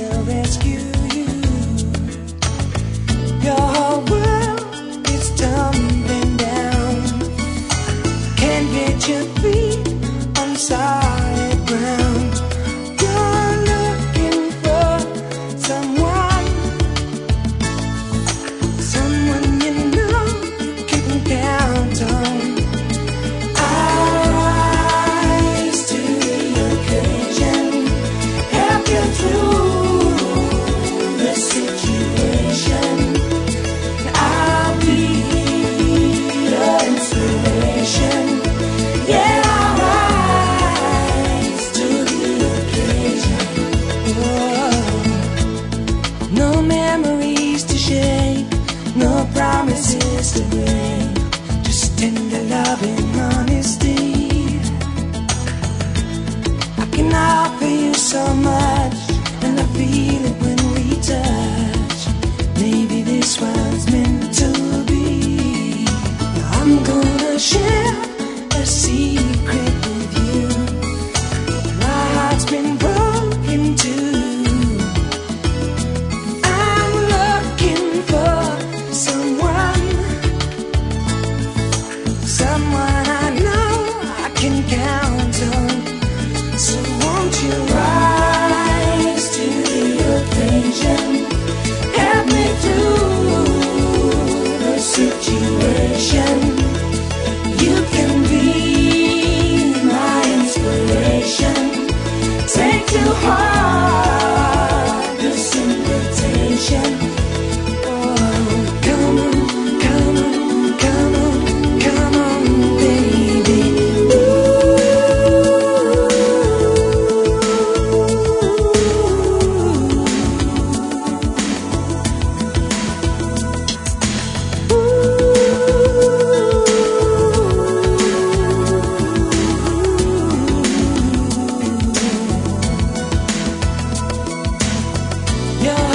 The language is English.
they'll rescue you. Your whole world is tumbling down. Can't get your feet on solid ground. You're looking for someone, someone you know you can count on. Rise to the occasion, help you through the situation. I'll be your inspiration. Yeah, I'll rise to the occasion. Oh, no memories to shake, no promises to break, just tender love and honesty. I can offer you so much, and I feel it when we touch. Maybe this was meant to be. I'm gonna share a secret with you. My heart's been broken too. I'm looking for someone, someone I know I can count on. So won't you rise to the occasion, help me through the situation. You can be my inspiration. Take to heart this invitation. Oh, come on, come on, come on, come on, baby. Your